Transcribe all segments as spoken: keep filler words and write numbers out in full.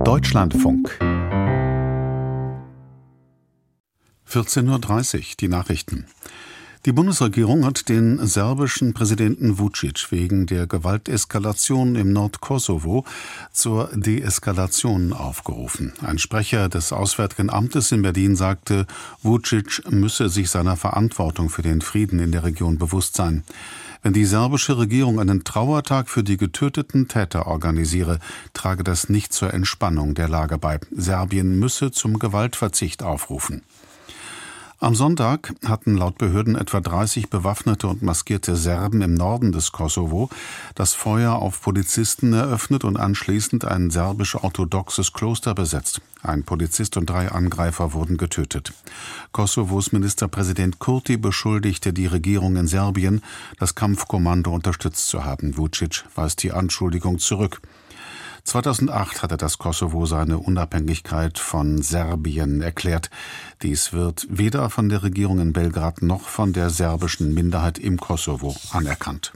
Deutschlandfunk. vierzehn Uhr dreißig, die Nachrichten. Die Bundesregierung hat den serbischen Präsidenten Vučić wegen der Gewalteskalation im Nordkosovo zur Deeskalation aufgerufen. Ein Sprecher des Auswärtigen Amtes in Berlin sagte, Vučić müsse sich seiner Verantwortung für den Frieden in der Region bewusst sein. Wenn die serbische Regierung einen Trauertag für die getöteten Täter organisiere, trage das nicht zur Entspannung der Lage bei. Serbien müsse zum Gewaltverzicht aufrufen. Am Sonntag hatten laut Behörden etwa dreißig bewaffnete und maskierte Serben im Norden des Kosovo das Feuer auf Polizisten eröffnet und anschließend ein serbisch-orthodoxes Kloster besetzt. Ein Polizist und drei Angreifer wurden getötet. Kosovos Ministerpräsident Kurti beschuldigte die Regierung in Serbien, das Kampfkommando unterstützt zu haben. Vučić weist die Anschuldigung zurück. zweitausendacht hatte das Kosovo seine Unabhängigkeit von Serbien erklärt. Dies wird weder von der Regierung in Belgrad noch von der serbischen Minderheit im Kosovo anerkannt.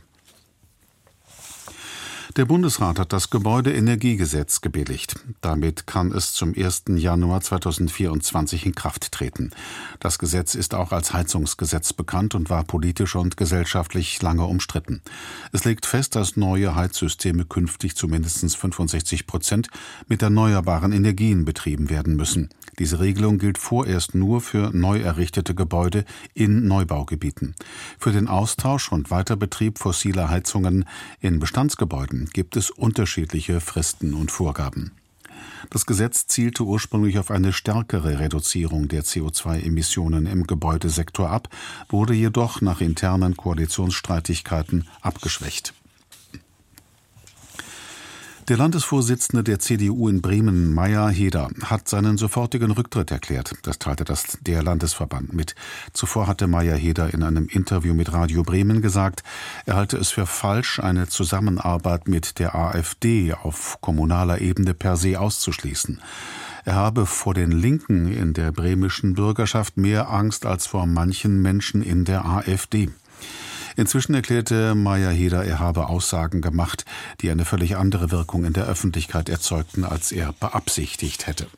Der Bundesrat hat das Gebäudeenergiegesetz gebilligt. Damit kann es zum ersten Januar zweitausendvierundzwanzig in Kraft treten. Das Gesetz ist auch als Heizungsgesetz bekannt und war politisch und gesellschaftlich lange umstritten. Es legt fest, dass neue Heizsysteme künftig zu mindestens fünfundsechzig Prozent mit erneuerbaren Energien betrieben werden müssen. Diese Regelung gilt vorerst nur für neu errichtete Gebäude in Neubaugebieten. Für den Austausch und Weiterbetrieb fossiler Heizungen in Bestandsgebäuden gibt es unterschiedliche Fristen und Vorgaben. Das Gesetz zielte ursprünglich auf eine stärkere Reduzierung der C O zwei Emissionen im Gebäudesektor ab, wurde jedoch nach internen Koalitionsstreitigkeiten abgeschwächt. Der Landesvorsitzende der C D U in Bremen, Meier Heder, hat seinen sofortigen Rücktritt erklärt. Das teilte das, der Landesverband mit. Zuvor hatte Meier Heder in einem Interview mit Radio Bremen gesagt, er halte es für falsch, eine Zusammenarbeit mit der AfD auf kommunaler Ebene per se auszuschließen. Er habe vor den Linken in der bremischen Bürgerschaft mehr Angst als vor manchen Menschen in der AfD. Inzwischen erklärte Meier Heder, er habe Aussagen gemacht, die eine völlig andere Wirkung in der Öffentlichkeit erzeugten, als er beabsichtigt hätte.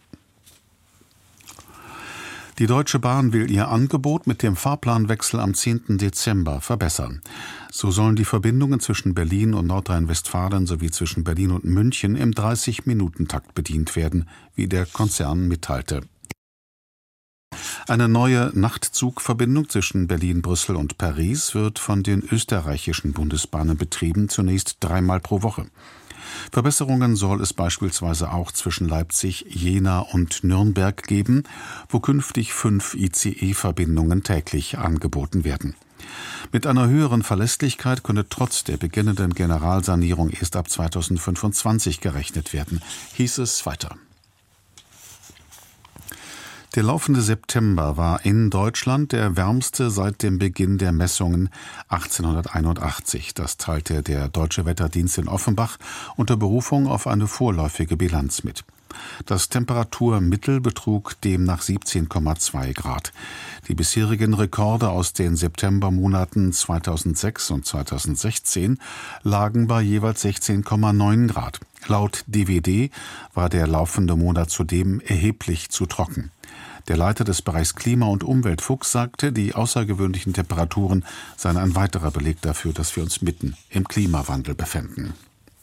Die Deutsche Bahn will ihr Angebot mit dem Fahrplanwechsel am zehnten Dezember verbessern. So sollen die Verbindungen zwischen Berlin und Nordrhein-Westfalen sowie zwischen Berlin und München im dreißig-Minuten-Takt bedient werden, wie der Konzern mitteilte. Eine neue Nachtzugverbindung zwischen Berlin, Brüssel und Paris wird von den österreichischen Bundesbahnen betrieben, zunächst dreimal pro Woche. Verbesserungen soll es beispielsweise auch zwischen Leipzig, Jena und Nürnberg geben, wo künftig fünf I C E-Verbindungen täglich angeboten werden. Mit einer höheren Verlässlichkeit könne trotz der beginnenden Generalsanierung erst ab zweitausendfünfundzwanzig gerechnet werden, hieß es weiter. Der laufende September war in Deutschland der wärmste seit dem Beginn der Messungen achtzehnhunderteinundachtzig. Das teilte der Deutsche Wetterdienst in Offenbach unter Berufung auf eine vorläufige Bilanz mit. Das Temperaturmittel betrug demnach siebzehn Komma zwei Grad. Die bisherigen Rekorde aus den Septembermonaten zweitausendsechs und zweitausendsechzehn lagen bei jeweils sechzehn Komma neun Grad. Laut D W D war der laufende Monat zudem erheblich zu trocken. Der Leiter des Bereichs Klima- und Umwelt, Fuchs, sagte, die außergewöhnlichen Temperaturen seien ein weiterer Beleg dafür, dass wir uns mitten im Klimawandel befänden.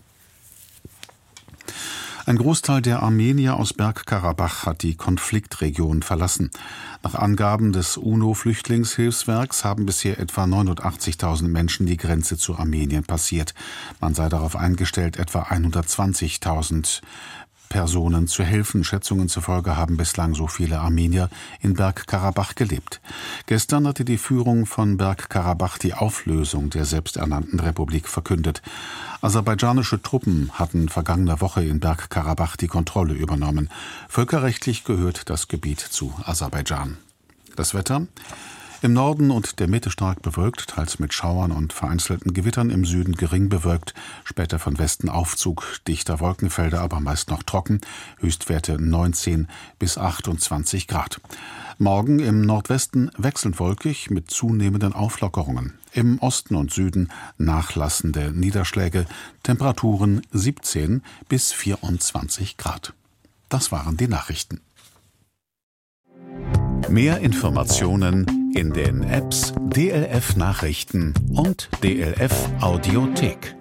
Ein Großteil der Armenier aus Bergkarabach hat die Konfliktregion verlassen. Nach Angaben des UNO-Flüchtlingshilfswerks haben bisher etwa neunundachtzigtausend Menschen die Grenze zu Armenien passiert. Man sei darauf eingestellt, etwa hundertzwanzigtausend Personen zu helfen. Schätzungen zufolge haben bislang so viele Armenier in Bergkarabach gelebt. Gestern hatte die Führung von Bergkarabach die Auflösung der selbsternannten Republik verkündet. Aserbaidschanische Truppen hatten vergangene Woche in Bergkarabach die Kontrolle übernommen. Völkerrechtlich gehört das Gebiet zu Aserbaidschan. Das Wetter: Im Norden und der Mitte stark bewölkt, teils mit Schauern und vereinzelten Gewittern, im Süden gering bewölkt, später von Westen Aufzug dichter Wolkenfelder, aber meist noch trocken, Höchstwerte neunzehn bis achtundzwanzig Grad. Morgen im Nordwesten wechselnd wolkig mit zunehmenden Auflockerungen. Im Osten und Süden nachlassende Niederschläge, Temperaturen siebzehn bis vierundzwanzig Grad. Das waren die Nachrichten. Mehr Informationen in den Apps D L F Nachrichten und D L F Audiothek.